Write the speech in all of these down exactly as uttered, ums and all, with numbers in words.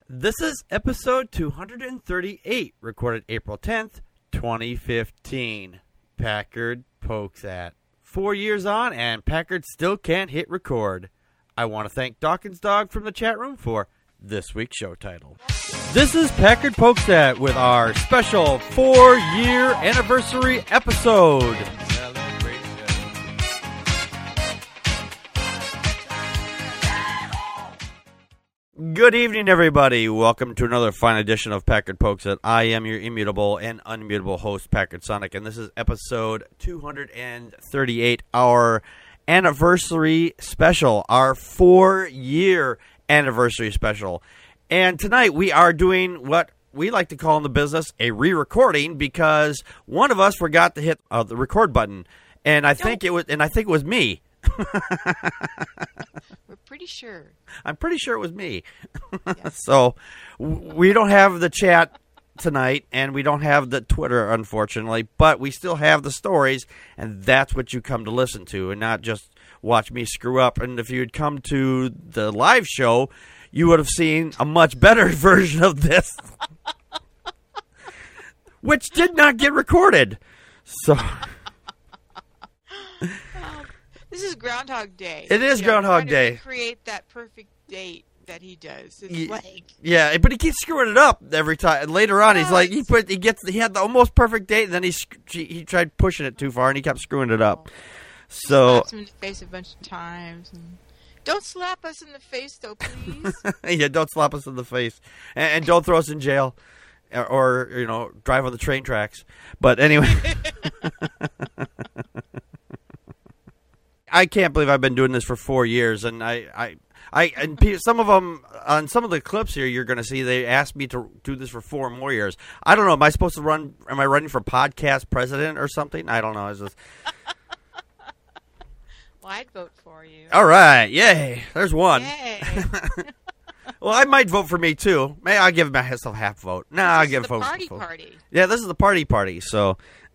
This is episode two hundred thirty-eight, recorded April tenth, twenty fifteen. Packard pokes at. Four years on, and Packard still can't hit record. I want to thank Dawkins Dog from the chat room for this week's show title. This is Packard Pokes At with our special four-year anniversary episode. Good evening, everybody. Welcome to another fine edition of Packard Pokes At. I am your immutable and unmutable host, Packard Sonic, and this is episode two hundred thirty-eight, our anniversary special, our four-year anniversary special. And tonight we are doing what we like to call in the business a re-recording, because one of us forgot to hit uh, the record button, and I think it was, and I think it was me. We're pretty sure. I'm pretty sure it was me. Yes. So w- we don't have the chat tonight, and we don't have the Twitter, unfortunately, but we still have the stories, and that's what you come to listen to, and not just watch me screw up. And if you had come to the live show, you would have seen a much better version of this, which did not get recorded. So... This is Groundhog Day. It is you know, Groundhog Day. Create that perfect date that he does. It's Ye- like Yeah, but he keeps screwing it up every time. Later on, he's like he put he gets he had the almost perfect date, and then he he, he tried pushing it too far, and he kept screwing it up. So slaps him in the face a bunch of times. And don't slap us in the face, though, please. yeah, don't slap us in the face, and, and don't throw us in jail, or, or you know, drive on the train tracks. But anyway. I can't believe I've been doing this for four years, and I, I, I, and pe- some of them on some of the clips here you're going to see they asked me to do this for four more years. I don't know. Am I supposed to run? Am I running for podcast president or something? I don't know. It's just... Well, I'd vote for you. All right, yay! There's one. Yay! Well, I might vote for me too. Maybe I'll give myself half vote. No, nah, I'll give the vote. Party vote. party. Yeah, this is the party party. So.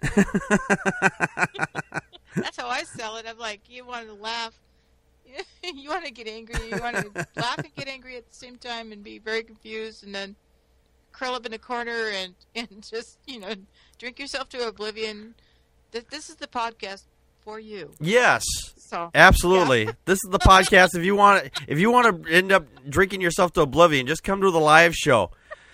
That's how I sell it. I'm like, you want to laugh, you want to get angry, you want to laugh and get angry at the same time, and be very confused, and then curl up in a corner and, and just you know drink yourself to oblivion. This is the podcast for you. Yes, so absolutely. Yeah. This is the podcast. If you want, if you want to end up drinking yourself to oblivion, just come to the live show.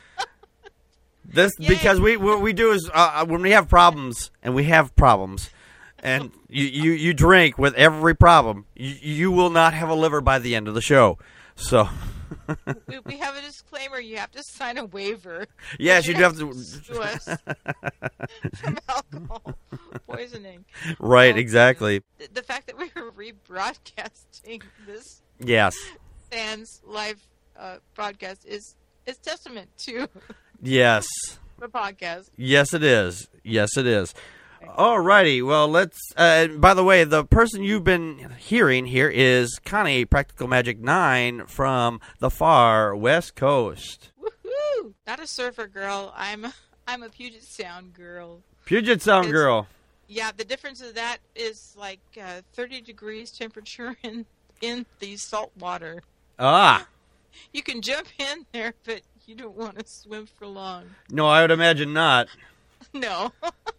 This Yay. Because we what we do is uh, when we have problems, and we have problems. And you, you, you drink with every problem. You, you will not have a liver by the end of the show. So, we, we have a disclaimer. You have to sign a waiver. yes, you do have to sue us from alcohol poisoning. Right, So, exactly. The, the fact that we were rebroadcasting this Yes. Sans live uh, broadcast is is testament to Yes. the podcast. Yes, it is. Yes, it is. Alrighty, well, let's, uh, by the way, the person you've been hearing here is Connie, Practical Magic nine from the far west coast. Woohoo! Not a surfer girl. I'm I'm a Puget Sound girl. Puget Sound It's- girl. Yeah, the difference of that is like uh, thirty degrees temperature in, in the salt water. Ah. You can jump in there, but you don't want to swim for long. No, I would imagine not. No.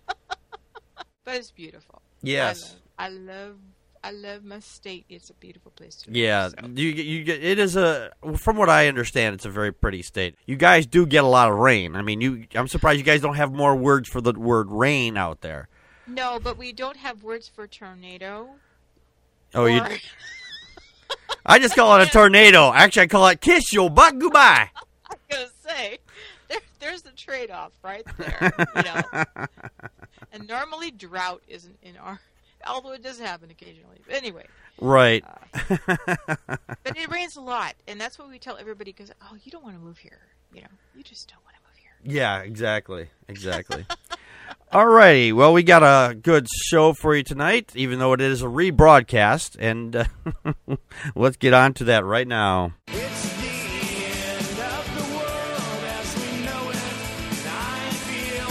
But it's beautiful. Yes. I love, I love, I love my state. It's a beautiful place to live. Yeah, so. you you get it is a from what I understand, it's a very pretty state. You guys do get a lot of rain. I mean, you I'm surprised you guys don't have more words for the word rain out there. No, but we don't have words for tornado. Oh, you? or- I just call it a tornado. Actually, I call it kiss your butt goodbye. I was gonna say, there, there's the trade-off right there. You know, and normally drought isn't in our, although it does happen occasionally. But anyway, Right. uh, but it rains a lot, and that's what we tell everybody. Because oh, you don't want to move here. You know, you just don't want to move here. Yeah, exactly. Exactly. Alrighty, well, we got a good show for you tonight, even though it is a rebroadcast, and uh, let's get on to that right now. It's the end of the world as we know it, and I feel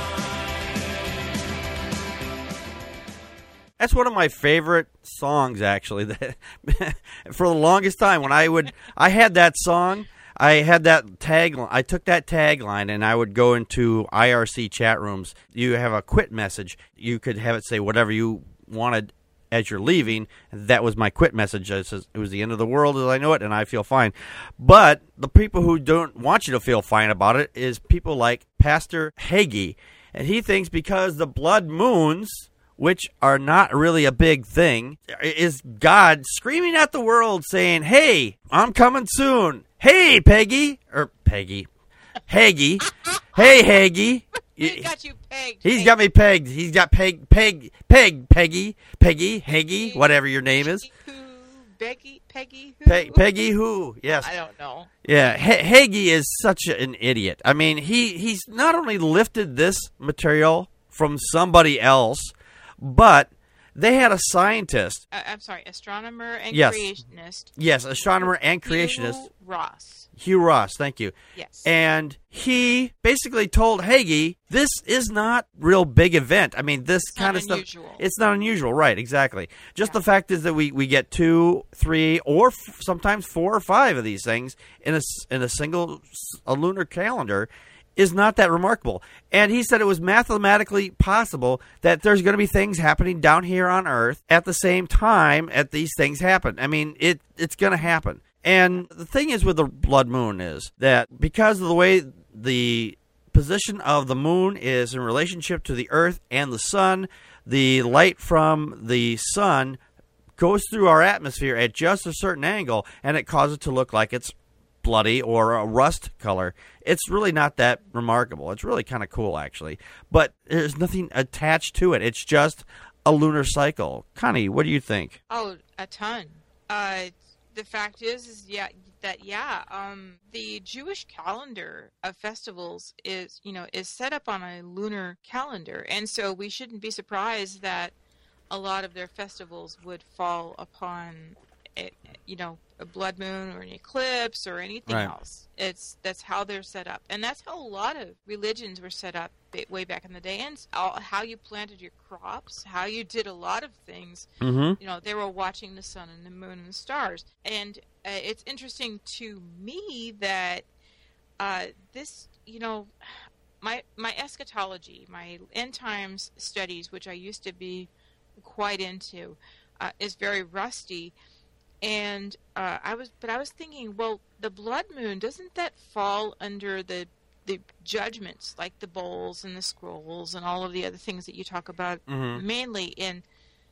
fine. That's one of my favorite songs, actually. For the longest time, when I would, I had that song I had that tagline. I took that tagline and I would go into I R C chat rooms. You have a quit message. You could have it say whatever you wanted as you're leaving. That was my quit message. It says it was the end of the world as I know it, and I feel fine. But the people who don't want you to feel fine about it is people like Pastor Hagee. And he thinks because the blood moons, which are not really a big thing, is God screaming at the world saying, hey, I'm coming soon. Hey, Peggy. Or Peggy. Hagee. Hey, Hagee. He got you pegged. He's Hey. got me pegged. He's got peg, peg, peg, Peggy, Peggy, Hagee, whatever your name is. Who? Becky? Peggy? Who? Pe- Peggy who? Yes. I don't know. Yeah, H- Hagee is such an idiot. I mean, he, he's not only lifted this material from somebody else, but they had a scientist. Uh, I'm sorry, astronomer and Yes. creationist. Yes, astronomer and creationist. Hugh Ross. Hugh Ross, thank you. Yes. And he basically told Hagee, this is not real big event. I mean, this It's kind not of stuff. unusual. It's not unusual, right, exactly. Just Yeah. the fact is that we, we get two, three, or f- sometimes four or five of these things in a, s- in a single s- a lunar calendar is not that remarkable. And he said it was mathematically possible that there's going to be things happening down here on Earth at the same time that these things happen. I mean, it it's going to happen. And the thing is with the blood moon is that because of the way the position of the moon is in relationship to the Earth and the sun, the light from the sun goes through our atmosphere at just a certain angle, and it causes it to look like it's bloody or a rust color. It's really not that remarkable. It's really kind of cool, actually. But there's nothing attached to it. It's just a lunar cycle. Connie, what do you think? Oh, a ton. Uh, the fact is, is yeah, that yeah, um, the Jewish calendar of festivals is, you know, is set up on a lunar calendar, and so we shouldn't be surprised that a lot of their festivals would fall upon, a, you know, a blood moon or an eclipse or anything Right. else. It's that's how they're set up, and that's how a lot of religions were set up ba- way back in the day, and all- how you planted your crops, how you did a lot of things. Mm-hmm. You know, they were watching the sun and the moon and the stars. And uh, it's interesting to me that uh, this, you know, my my eschatology, my end times studies, which I used to be quite into, uh, is very rusty. And uh, I was, but I was thinking, well, the blood moon, doesn't that fall under the the judgments, like the bowls and the scrolls and all of the other things that you talk about, Mhm. mainly in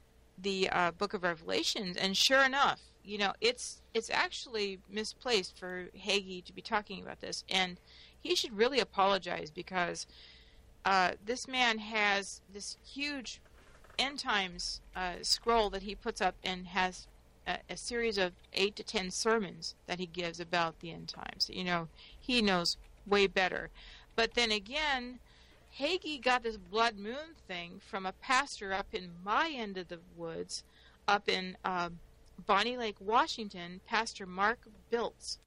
the uh, Book of Revelations? And sure enough, you know, it's it's actually misplaced for Hagee to be talking about this, and he should really apologize, because uh, this man has this huge end times uh, scroll that he puts up and has a, a series of eight to ten sermons that he gives about the end times. You know, he knows way better. But then again, Hagee got this blood moon thing from a pastor up in my end of the woods, up in uh, Bonnie Lake, Washington, Pastor Mark Biltz.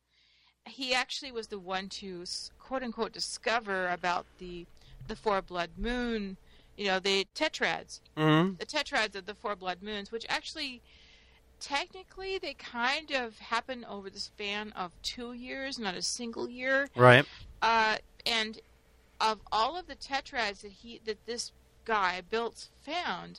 He actually was the one to, quote unquote, discover about the the four blood moon, you know, the tetrads, Mm-hmm. the tetrads of the four blood moons, which actually, technically, they kind of happen over the span of two years, not a single year. Right. Uh, and of all of the tetrads that he that this guy Biltz found,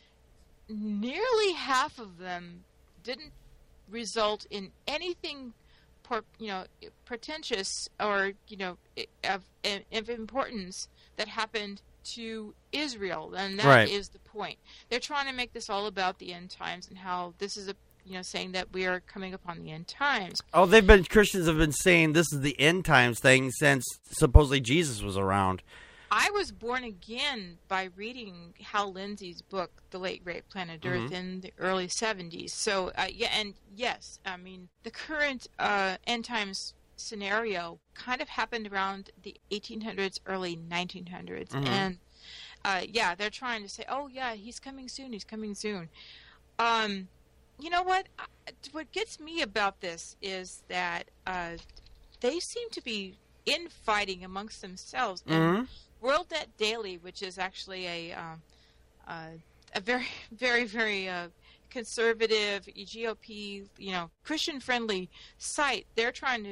nearly half of them didn't result in anything, por, you know, pretentious or you know of, of importance that happened to Israel, and that is Right. the point. They're trying to make this all about the end times and how this is a you know saying that we are coming upon the end times. Oh, they've been Christians have been saying this is the end times thing since supposedly Jesus was around. I was born again by reading Hal Lindsey's book, The Late Great Planet Earth, Mhm. in the early seventies. So, uh, yeah, and yes, I mean, the current uh, end times scenario kind of happened around the eighteen hundreds, early nineteen hundreds. Mhm. And, uh, yeah, they're trying to say, oh, yeah, he's coming soon, he's coming soon. Um, you know what? I- What gets me about this is that uh, they seem to be infighting amongst themselves. And Mhm. WorldNet Daily, which is actually a um, uh, a very, very, very uh, conservative G O P, you know, Christian-friendly site, they're trying to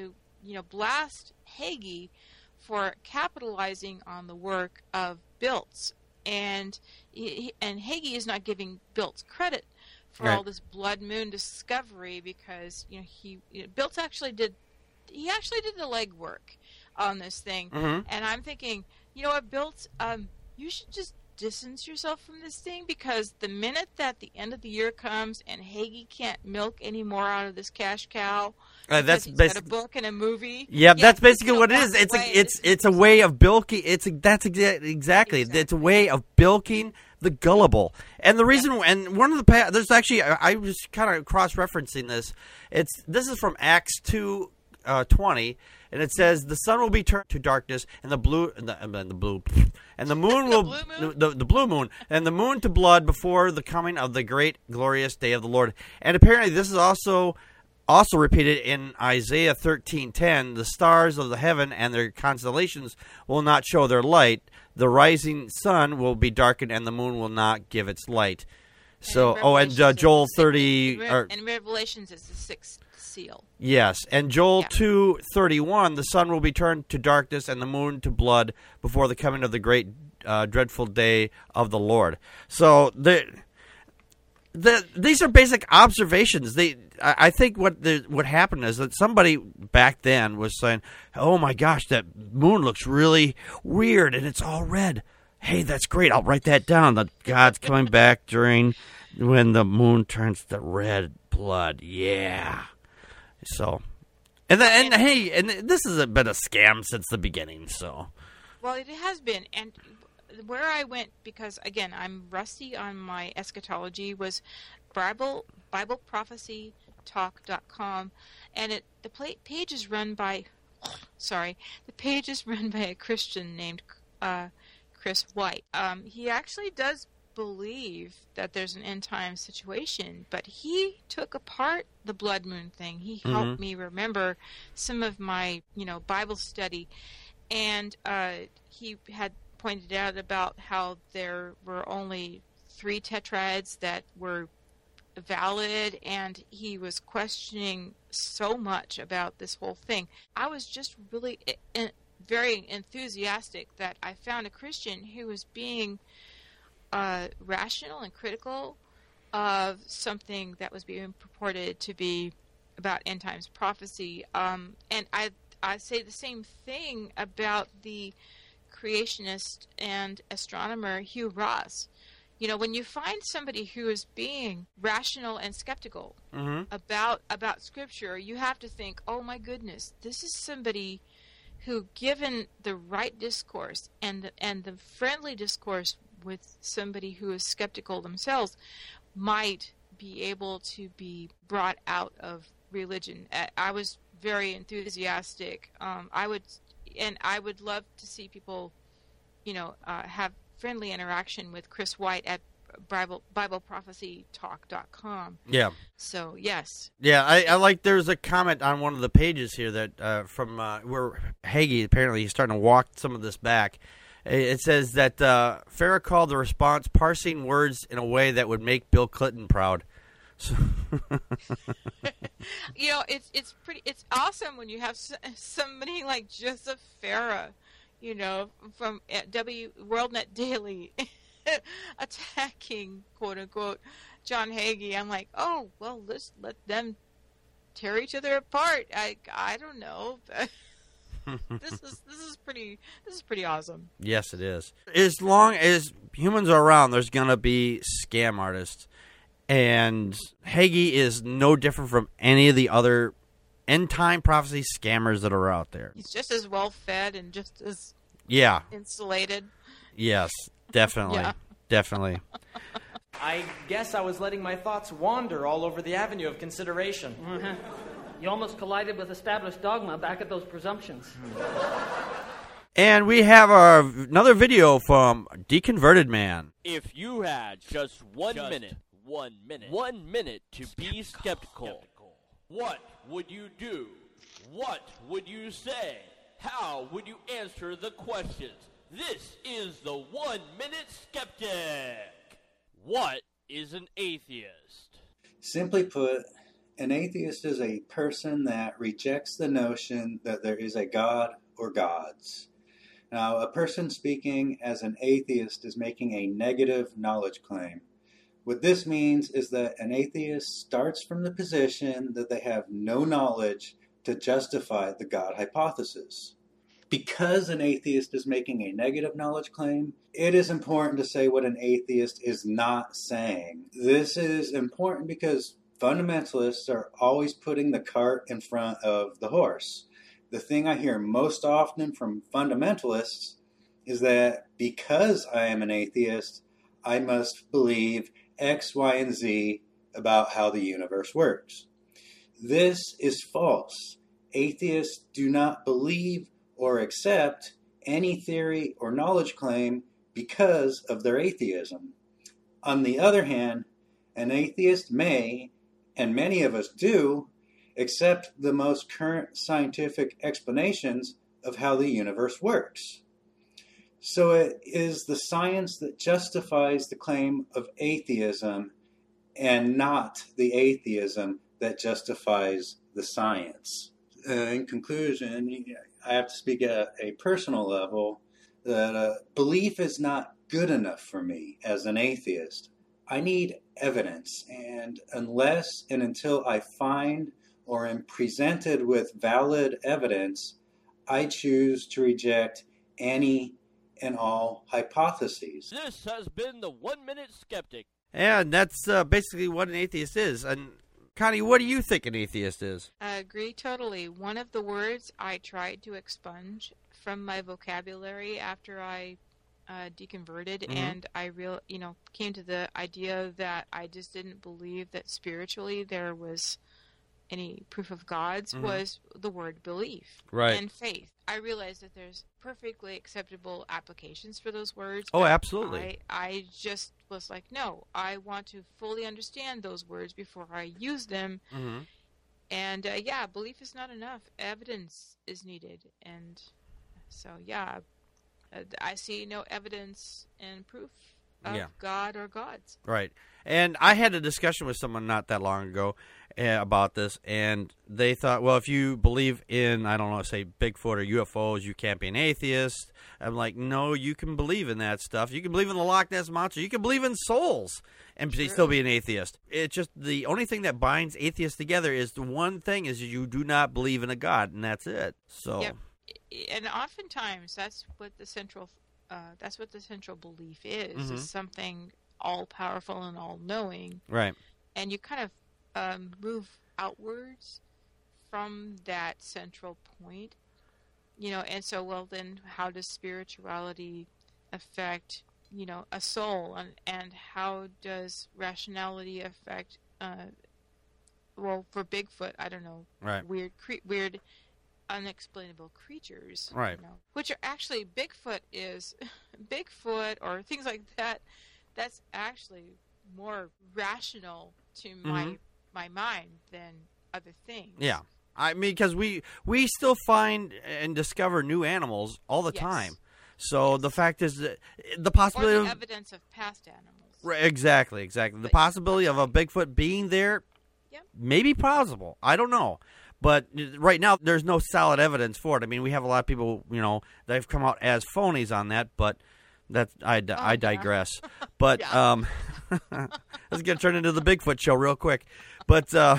you know, blast Hagee for capitalizing on the work of Biltz. And he, and Hagee is not giving Biltz credit for Right. all this blood moon discovery because, you know, he you know, Biltz actually did he actually did the legwork on this thing. Mhm. And I'm thinking, you know what, Biltz, um, you should just distance yourself from this thing, because the minute that the end of the year comes and Hagee can't milk any more out of this cash cow, Uh, that's because he's got a basi- book and a movie. Yeah, that's he's basically gonna what it walk is. It's away. a, it's it's a way of bilking. It's a, that's exa- exactly. It's a Exactly. way of bilking the gullible. And the reason, and one of the pa- there's actually I, I was kind of cross referencing this. It's this is from Acts two uh, twenty, and it says the sun will be turned to darkness, and the blue and the, and the blue and the moon The will blue moon? The, the blue moon and the moon to blood before the coming of the great glorious day of the Lord. And apparently, this is also. Also repeated in Isaiah thirteen ten, the stars of the heaven and their constellations will not show their light. The rising sun will be darkened, and the moon will not give its light. So, in oh, and uh, Revelations, Joel it's the- thirty, in Re- or, in Revelations, it's the sixth seal. yes, and Joel Yeah. two thirty one, the sun will be turned to darkness and the moon to blood before the coming of the great uh, dreadful day of the Lord. So the. The, these are basic observations. They, I, I think what the, what happened is that somebody back then was saying, "Oh my gosh, that moon looks really weird, and it's all red. Hey, that's great. I'll write that down. That God's coming back during when the moon turns to red blood. Yeah." So, and then, and hey, and this has been a scam since the beginning. So, Well, it has been, and where I went, because again, I'm rusty on my eschatology, was Bible Bible Prophecy Talk dot com, and it the pla page is run by, sorry, the page is run by a Christian named uh, Chris White. Um, he actually does believe that there's an end time situation, but he took apart the blood moon thing. He helped me remember some of my, you know, Bible study, and uh, he had pointed out about how there were only three tetrads that were valid, and he was questioning so much about this whole thing. I was just really I- I- very enthusiastic that I found a Christian who was being uh, rational and critical of something that was being purported to be about end times prophecy. Um, and I I say the same thing about the creationist and astronomer Hugh Ross. You know, when you find somebody who is being rational and skeptical mhm. about about Scripture, you have to think, oh my goodness, this is somebody who, given the right discourse and the, and the friendly discourse with somebody who is skeptical themselves, might be able to be brought out of religion. I, I was very enthusiastic. Um, I would, and I would love to see people, you know, uh, have friendly interaction with Chris White at Bible Bible Prophecy Talk dot com. Yeah. So yes, Yeah, I, I like. There's a comment on one of the pages here that uh, from uh, where Hagee apparently he's starting to walk some of this back. It says that uh, Farrah called the response parsing words in a way that would make Bill Clinton proud. So you know, it's it's pretty it's awesome when you have s- somebody like Joseph Farah, you know, from uh, W WorldNet Daily attacking, quote unquote, John Hagee. I'm like, oh well, let's let them tear each other apart. I I don't know. this is this is pretty this is pretty awesome. yes, it is. As long as humans are around, there's gonna be scam artists, and Hagee is no different from any of the other end time prophecy scammers that are out there. He's just as well fed and just as Yeah. insulated. Yes. Definitely. Yeah. Definitely. I guess I was letting my thoughts wander all over the avenue of consideration. You almost collided with established dogma back at those presumptions. And we have our another video from Deconverted Man. If you had just one minute, one minute, one minute to be skeptical, what would you do? What would you say? How would you answer the questions? This is the One Minute Skeptic. What is an atheist? Simply put, An atheist is a person that rejects the notion that there is a God or gods. Now, a person speaking as an atheist is making a negative knowledge claim. What this means is that an atheist starts from the position that they have no knowledge to justify the God hypothesis. Because an atheist is making a negative knowledge claim, it is important to say what an atheist is not saying. This is important because fundamentalists are always putting the cart in front of the horse. The thing I hear most often from fundamentalists is that because I am an atheist, I must believe X, Y, and Z about how the universe works. This is false. Atheists do not believe or accept any theory or knowledge claim because of their atheism. On the other hand, an atheist may, and many of us do, accept the most current scientific explanations of how the universe works. So it is the science that justifies the claim of atheism and not the atheism that justifies the science. Uh, in conclusion, I have to speak at a personal level that uh, belief is not good enough for me as an atheist. I need evidence, and unless and until I find or am presented with valid evidence, I choose to reject any and all hypotheses. This has been the One Minute Skeptic. And that's uh, basically what an atheist is. And Connie, what do you think an atheist is? I agree totally. One of the words I tried to expunge from my vocabulary after I uh, deconverted, mm-hmm. and I real, you know, came to the idea that I just didn't believe that spiritually there was any proof of gods, mm-hmm. was the word belief right. and faith. I realized that there's perfectly acceptable applications for those words. Oh, absolutely. I, I just was like, no, I want to fully understand those words before I use them. Mm-hmm. And, uh, yeah, belief is not enough. Evidence is needed. And so, yeah, I see no evidence and proof of yeah. God or gods. Right. And I had a discussion with someone not that long ago uh, about this, and they thought, well, if you believe in, I don't know, say Bigfoot or U F Os, you can't be an atheist. I'm like, no, you can believe in that stuff. You can believe in the Loch Ness Monster. You can believe in souls and sure. still be an atheist. It's just the only thing that binds atheists together is the one thing is you do not believe in a God, and that's it. So, yep. And oftentimes that's what the central uh, that's what the central belief is, mm-hmm. is something all-powerful and all-knowing. Right. And you kind of um, move outwards from that central point, you know, and so, well, then how does spirituality affect, you know, a soul, and, and how does rationality affect, uh, well, for Bigfoot, I don't know, right. weird, cre- weird, unexplainable creatures, right? You know, which are actually Bigfoot is Bigfoot or things like that. That's actually more rational to my mm-hmm. my mind than other things. Yeah, I mean, because we we still find and discover new animals all the yes. time. So yes. the fact is that the possibility or the of evidence of past animals. Right, exactly, exactly. But the possibility of a Bigfoot being there, yep. may be possible. I don't know. But right now, there's no solid evidence for it. I mean, we have a lot of people, you know, that have come out as phonies on that, but that's I, oh, I yeah. digress. But yeah. um, let's get turned into the Bigfoot show real quick. But uh,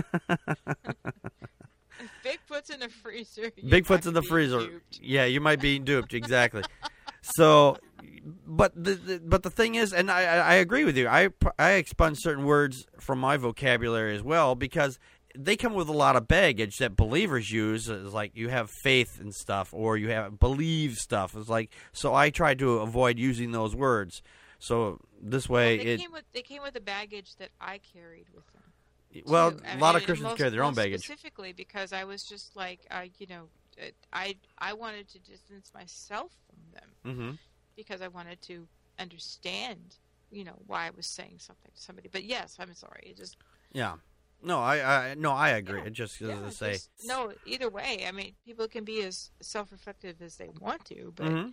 Bigfoot's in the freezer. Bigfoot's in the freezer. Duped. Yeah, you might be duped. Exactly. So, but the, the but the thing is, and I I agree with you. I I expunge certain words from my vocabulary as well because they come with a lot of baggage that believers use. It's like you have faith and stuff, or you have believe stuff. It's like, so I try to avoid using those words. So this way, well, they it came with they came with the baggage that I carried with them. Well, too. a I lot mean, of Christians most, carry their own most baggage. Specifically because I was just like, uh, you know, I I wanted to distance myself from them mm-hmm. because I wanted to understand, you know, why I was saying something to somebody. But yes, I'm sorry. It just yeah. No, I, I no, I agree. Yeah, It just yeah, to say just, no. Either way, I mean, people can be as self-reflective as they want to, but mm-hmm.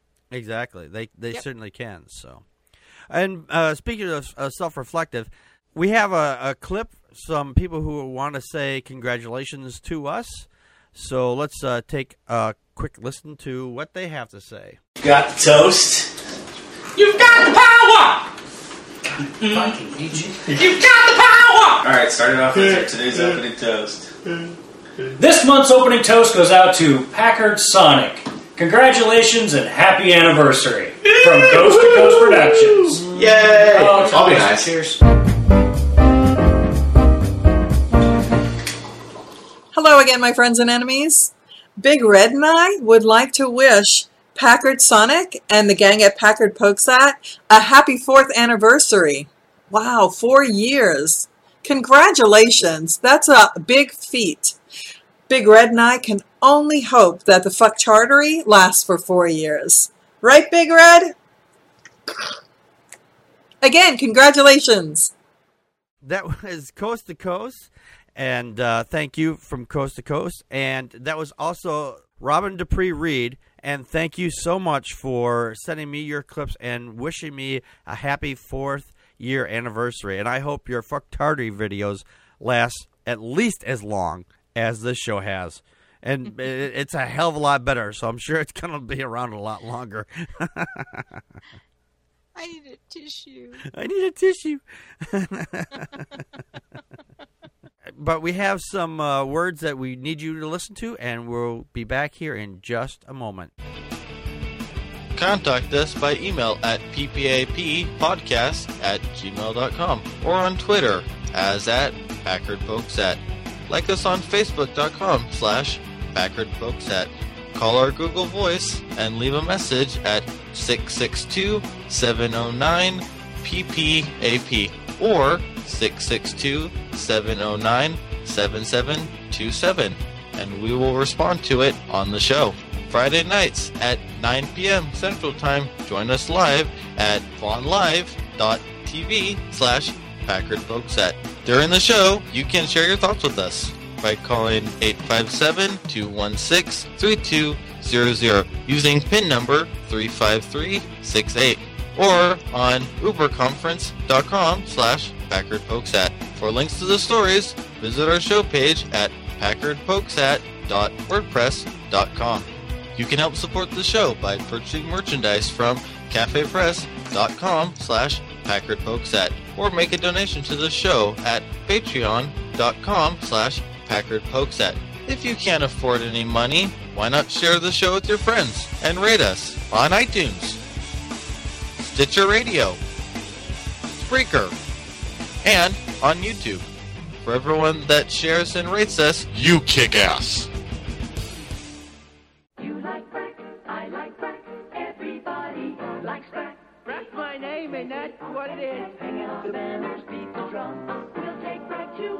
exactly, they they yep. certainly can. So, and uh, speaking of uh, self-reflective, we have a, a clip, some people who want to say congratulations to us. So let's uh, take a quick listen to what they have to say. Got the toast. You've got the power! Fucking Legion. You've got the power! Alright, starting off with today's opening toast. This month's opening toast goes out to Packard Sonic. Congratulations and happy anniversary from Coast to Coast Productions. Yay! Oh, I'll be nice. Cheers. Hello again, my friends and enemies. Big Red and I would like to wish Packard Sonic and the gang at Packard Pokesat a happy fourth anniversary. Wow, four years. Congratulations. That's a big feat. Big Red and I can only hope that the fuck chartery lasts for four years. Right, Big Red? Again, congratulations. That was Coast to Coast, and uh, thank you from Coast to Coast. And that was also Robin Dupree Reed, and thank you so much for sending me your clips and wishing me a happy fourth year anniversary. And I hope your fucktardy videos last at least as long as this show has. And it, it's a hell of a lot better, so I'm sure it's going to be around a lot longer. I need a tissue. I need a tissue. But we have some uh, words that we need you to listen to, and we'll be back here in just a moment. Contact us by email at ppappodcast at gmail dot com or on Twitter as at Packard Pokesat. Like us on Facebook.com slash Packard Pokesat. Call our Google Voice and leave a message at six six two, seven oh nine, P P A P or six six two, seven oh nine, seven seven two seven, and we will respond to it on the show. Friday nights at nine p.m. Central Time, join us live at vonlive.tv slash Packard Pokesat. During the show, you can share your thoughts with us by calling eight five seven, two one six, three two zero zero using PIN number three five three six eight or on uberconference.com slash Packard Pokesat. For links to the stories, visit our show page at packard pokesat dot wordpress dot com. You can help support the show by purchasing merchandise from cafepress.com slash Packard Pokesat or make a donation to the show at patreon.com slash Packard Pokesat. If you can't afford any money, why not share the show with your friends and rate us on iTunes, Stitcher Radio, Spreaker, and on YouTube. For everyone that shares and rates us, you kick ass. You like Brack, I like Brack, everybody likes Brack. Brack's my name and that's what it is. Hang out the banners, beat the drum. We'll take Brack to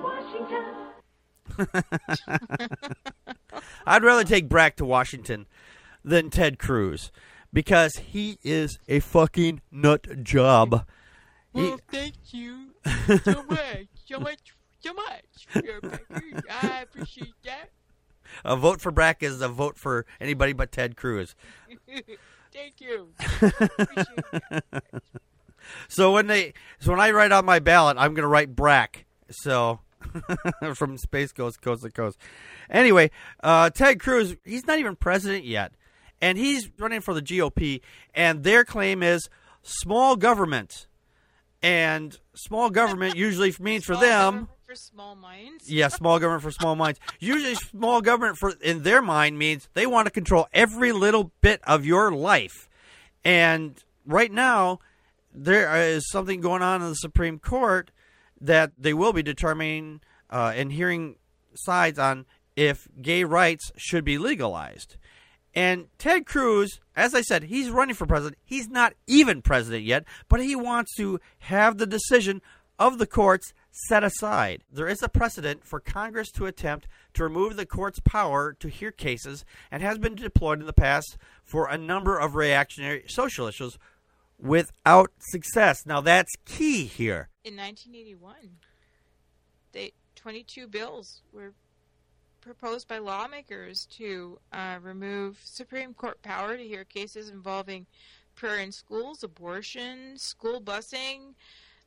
Washington. I'd rather take Brack to Washington than Ted Cruz because he is a fucking nut job. Well, He- thank you so much, so much, so much, Pierre Packard. I appreciate that. A vote for Brack is a vote for anybody but Ted Cruz. Thank you. Appreciate that. So when they, so when I write on my ballot, I'm going to write Brack. So from Space Coast, Coast to Coast. Anyway, uh, Ted Cruz, he's not even president yet, and he's running for the G O P. And their claim is small government, and small government usually means for Small them. government for small minds. Yeah, small government for small minds. Usually small government for in their mind means they want to control every little bit of your life. And right now, there is something going on in the Supreme Court that they will be determining uh, and hearing sides on if gay rights should be legalized. And Ted Cruz, as I said, he's running for president. He's not even president yet, but he wants to have the decision of the courts set aside. There is a precedent for Congress to attempt to remove the court's power to hear cases and has been deployed in the past for a number of reactionary social issues without success. Now, that's key here. In nineteen eighty-one, they twenty-two bills were proposed by lawmakers to uh, remove Supreme Court power to hear cases involving prayer in schools, abortion, school busing,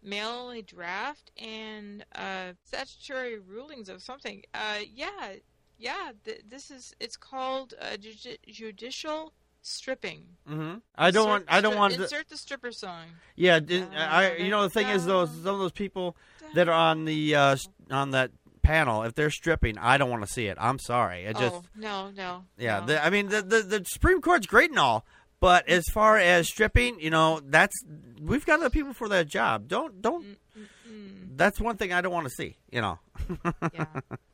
mail-only draft and uh, statutory rulings of something. Uh, yeah, yeah. Th- this is it's called uh, ju- judicial stripping. Mm-hmm. I don't Insert want. I don't the, want. Insert the stripper song. Yeah, did, I. You know the thing is, those some of those people that are on the uh, on that panel, if they're stripping, I don't want to see it. I'm sorry. I just. Oh no, no. Yeah, no. the, I mean the, the the Supreme Court's great and all, but as far as stripping, you know, that's we've got other people for that job. Don't don't. Mm-mm. That's one thing I don't want to see. You know. Yeah.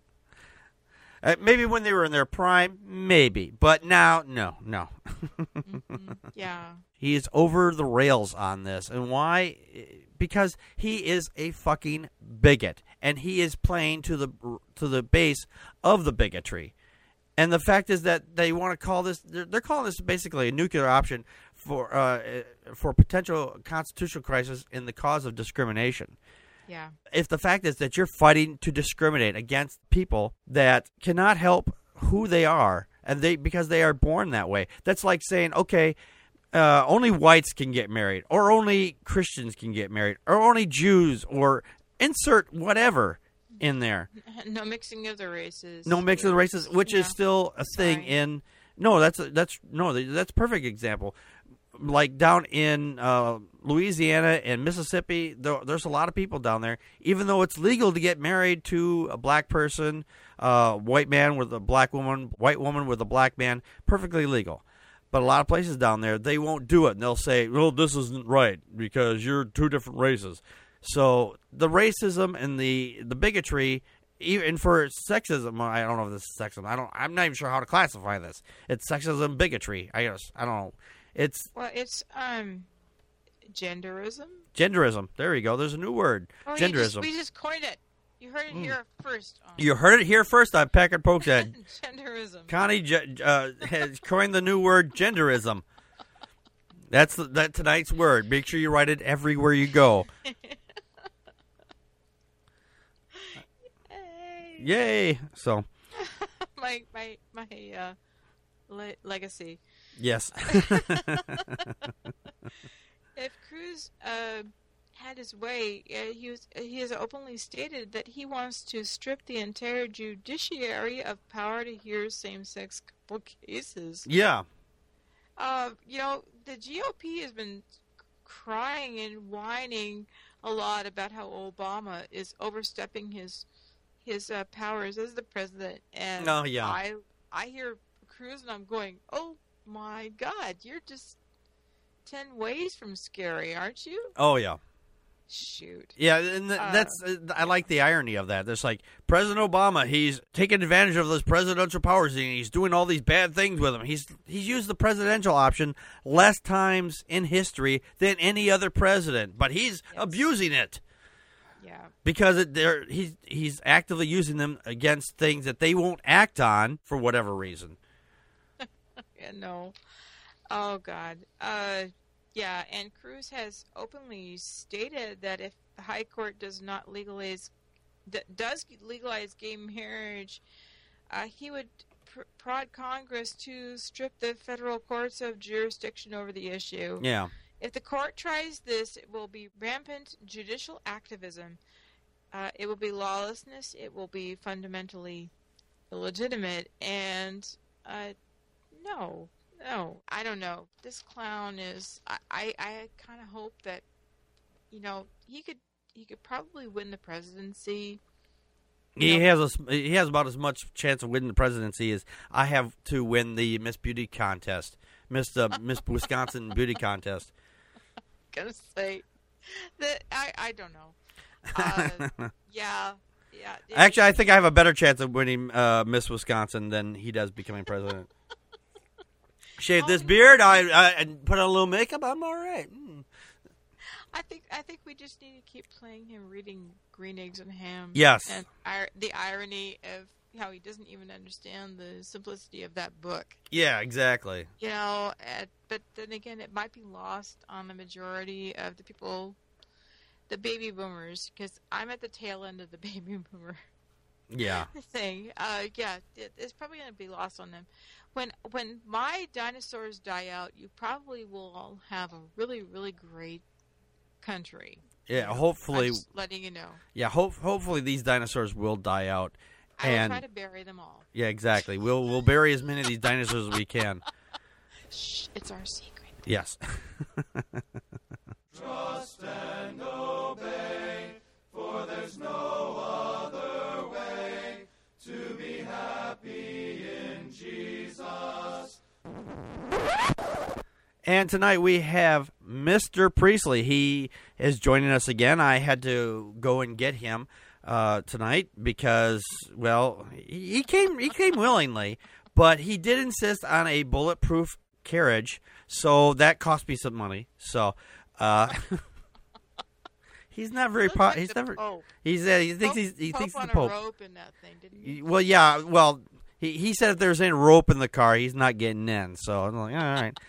Uh, maybe when they were in their prime, maybe. But now, no, no. Mm-hmm. Yeah. He is over the rails on this. And why? Because he is a fucking bigot. And he is playing to the to the base of the bigotry. And the fact is that they want to call this, they're, they're calling this basically a nuclear option for uh, for potential constitutional crisis in the cause of discrimination. Yeah. If the fact is that you're fighting to discriminate against people that cannot help who they are, and they because they are born that way, that's like saying, okay, uh, only whites can get married, or only Christians can get married, or only Jews, or insert whatever in there. No mixing of the races. No mixing of the races, which yeah. is still a thing Sorry. in. No, that's a, that's no, that's a perfect example. Like down in uh, Louisiana and Mississippi, there, there's a lot of people down there. Even though it's legal to get married to a black person, uh, white man with a black woman, white woman with a black man, perfectly legal. But a lot of places down there, they won't do it. And they'll say, well, this isn't right because you're two different races. So the racism and the, the bigotry, even for sexism, I don't know if this is sexism. I don't, I'm not even sure how to classify this. It's sexism, bigotry. I guess. I don't know. It's well, it's um, genderism. Genderism. There you go. There's a new word. Oh, you Genderism. just, we just coined it. You heard it Mm. here first. Oh. You heard it here first on Packard Pokes. Genderism. Connie uh, has coined the new word genderism. That's the, that tonight's word. Make sure you write it everywhere you go. Yay! Yay! So. my my my uh, le- legacy. Yes. If Cruz uh, had his way, uh, he was he has openly stated that he wants to strip the entire judiciary of power to hear same-sex couple cases. Yeah. Uh, you know, the G O P has been crying and whining a lot about how Obama is overstepping his his uh, powers as the president, and Oh, yeah. I I hear Cruz and I'm going, oh my God, you're just ten ways from scary, aren't you? Oh, yeah. Shoot. Yeah, and th- Uh, that's uh, I like the irony of that. There's like President Obama, he's taking advantage of those presidential powers and he's doing all these bad things with them. He's he's used the presidential option less times in history than any other president, but he's Yes. abusing it. Yeah. Because it, they're, he's he's actively using them against things that they won't act on for whatever reason. Yeah, no. Oh, God. Uh, yeah, and Cruz has openly stated that if the High Court does not legalize, d- does legalize gay marriage, uh, he would pr- prod Congress to strip the federal courts of jurisdiction over the issue. Yeah. If the court tries this, it will be rampant judicial activism. Uh, it will be lawlessness. It will be fundamentally illegitimate. And uh, no, no, I don't know. This clown is. I, I, I kind of hope that, you know, he could he could probably win the presidency. He has a, he has about as much chance of winning the presidency as I have to win the Miss Beauty contest, Miss uh, Miss Wisconsin Beauty contest. Gonna say that I I don't know. Uh, yeah, yeah. It- Actually, I think I have a better chance of winning uh, Miss Wisconsin than he does becoming president. Shave Oh, this no. beard, I, I and put on a little makeup. I'm all right. Mm. I think I think we just need to keep playing him reading Green Eggs and Ham. Yes. And ir- the irony of how he doesn't even understand the simplicity of that book. Yeah, exactly. You know, uh, but then again, it might be lost on the majority of the people, the baby boomers, because I'm at the tail end of the baby boomer Yeah. thing. Uh, yeah, it, it's probably going to be lost on them. When when my dinosaurs die out, you probably will all have a really, really great country. Yeah, hopefully. I'm just letting you know. Yeah, hope, hopefully these dinosaurs will die out. I will and try to bury them all. Yeah, exactly. We'll we'll bury as many of these dinosaurs as we can. Shh, it's our secret. Yes. Trust and obey, for there's no other way to be happy in Jesus. And tonight we have Mister Priestley. He is joining us again. I had to go and get him uh, tonight because, well, he came he came willingly, but he did insist on a bulletproof carriage, so that cost me some money. So uh, he's not very. Po- like he's the never. Pope. He's uh, he thinks Pope, he's he Pope thinks on the Pope. A rope in that thing, didn't he? Well, yeah. Well, he he said if there's any rope in the car, he's not getting in. So I'm like, all right.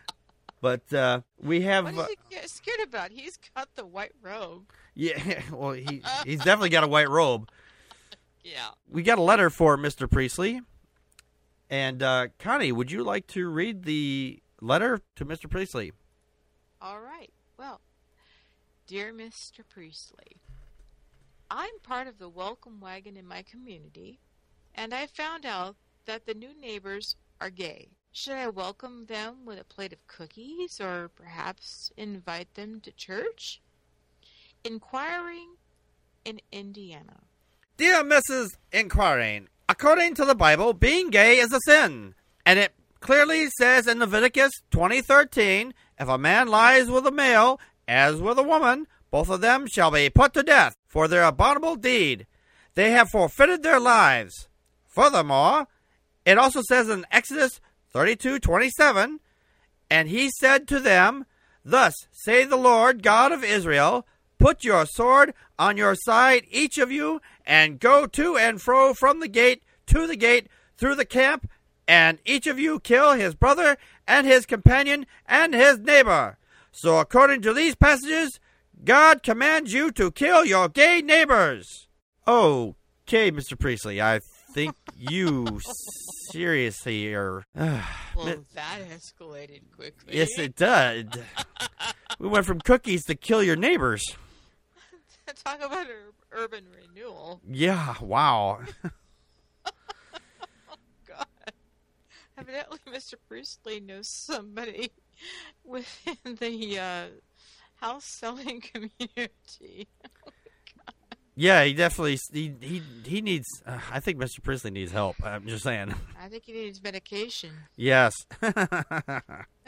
But uh, we have. What is he get scared about? He's got the white robe. Yeah, well, he he's definitely got a white robe. Yeah. We got a letter for Mister Priestley. And, uh, Connie, would you like to read the letter to Mister Priestley? All right. Well, dear Mister Priestley, I'm part of the welcome wagon in my community, and I found out that the new neighbors are gay. Should I welcome them with a plate of cookies or perhaps invite them to church? Inquiring in Indiana. Dear Missus Inquiring, according to the Bible, being gay is a sin. And it clearly says in Leviticus twenty thirteen, if a man lies with a male, as with a woman, both of them shall be put to death for their abominable deed. They have forfeited their lives. Furthermore, it also says in Exodus thirty-two twenty-seven, and he said to them, thus saith the Lord God of Israel, put your sword on your side, each of you, and go to and fro from the gate to the gate through the camp, and each of you kill his brother and his companion and his neighbor. So according to these passages, God commands you to kill your gay neighbors. Okay, Mister Priestley, I think you seriously are... Uh, well, that escalated quickly. Yes, it did. We went from cookies to kill your neighbors. Talk about ur- urban renewal. Yeah, wow. Oh, God. Evidently, Mister Priestley knows somebody within the uh, house selling community. Yeah, he definitely he he, he needs. Uh, I think Mister Priestley needs help. I'm just saying. I think he needs medication. Yes. Okay,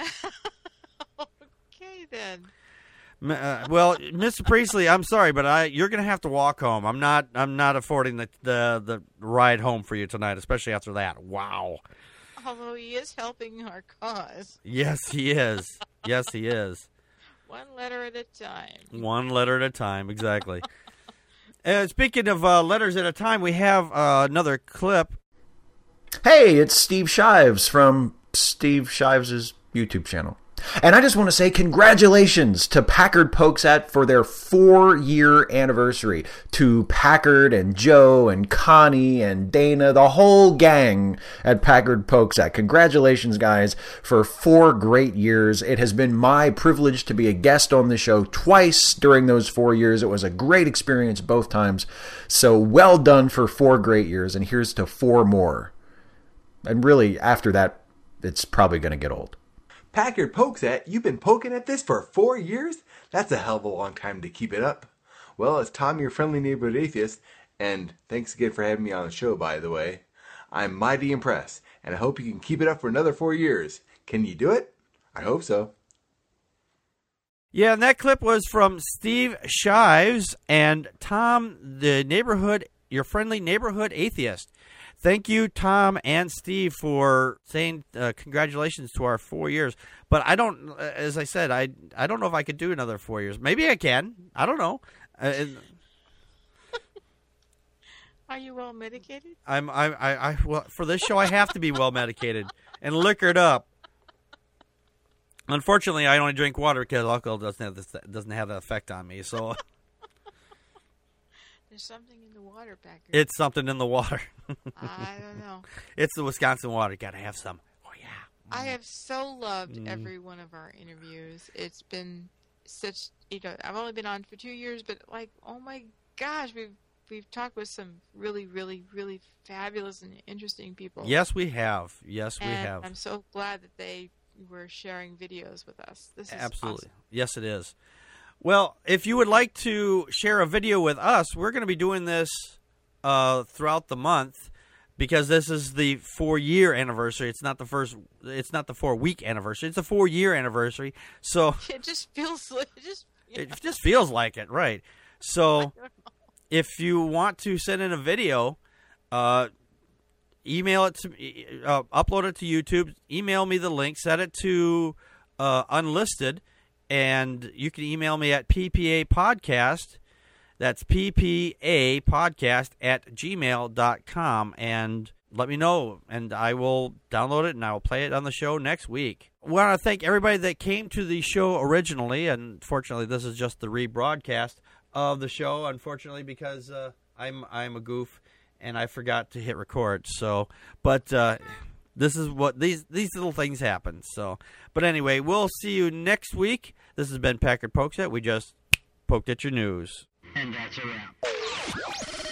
then. Uh, well, Mister Priestley, I'm sorry, but I you're gonna have to walk home. I'm not I'm not affording the, the the ride home for you tonight, especially after that. Wow. Although he is helping our cause. Yes, he is. Yes, he is. One letter at a time. One letter at a time, exactly. uh, speaking of uh, letters at a time, we have uh, another clip. Hey, it's Steve Shives from Steve Shives' YouTube channel. And I just want to say congratulations to Packard Pokesat for their four-year anniversary. To Packard and Joe and Connie and Dana, the whole gang at Packard Pokesat. Congratulations, guys, for four great years. It has been my privilege to be a guest on the show twice during those four years. It was a great experience both times. So well done for four great years, and here's to four more. And really, after that, it's probably going to get old. Packard Pokesat, you've been poking at this for four years? That's a hell of a long time to keep it up. Well, it's Tom, your friendly neighborhood atheist, and thanks again for having me on the show, by the way. I'm mighty impressed, and I hope you can keep it up for another four years. Can you do it? I hope so. Yeah, and that clip was from Steve Shives and Tom, the neighborhood, your friendly neighborhood atheist. Thank you, Tom and Steve, for saying uh, congratulations to our four years. But I don't, as I said, I I don't know if I could do another four years. Maybe I can. I don't know. Uh, Are you well medicated? I'm I I, I well, for this show I have to be well medicated and liquored up. Unfortunately, I only drink water because alcohol doesn't have this doesn't have that effect on me. So. There's something in the water, Packard. It's something in the water. I don't know. It's the Wisconsin water. Got to have some. Oh, yeah. I have so loved Mm. every one of our interviews. It's been such you know, I've only been on for two years, but like, oh my gosh, we've we've talked with some really, really, really fabulous and interesting people. Yes, we have. Yes, we and have. I'm so glad that they were sharing videos with us. This is Absolutely. awesome. Yes, it is. Well, if you would like to share a video with us, we're going to be doing this uh, throughout the month because this is the four-year anniversary. It's not the first. It's not the four-week anniversary. It's the four-year anniversary. So it just feels like it just yeah. it just feels like it, right? So if you want to send in a video, uh, email it to me, uh, upload it to YouTube. Email me the link. Set it to uh, unlisted. And you can email me at p p a podcast. That's p p a podcast at gmail dot com. And let me know. And I will download it and I will play it on the show next week. I want to thank everybody that came to the show originally. Unfortunately, this is just the rebroadcast of the show. Unfortunately, because uh, I'm I'm a goof and I forgot to hit record. So, but... Uh, This is what these these little things happen. So, but anyway, we'll see you next week. This has been Packard Pokes At. We just poked at your news. And that's a wrap.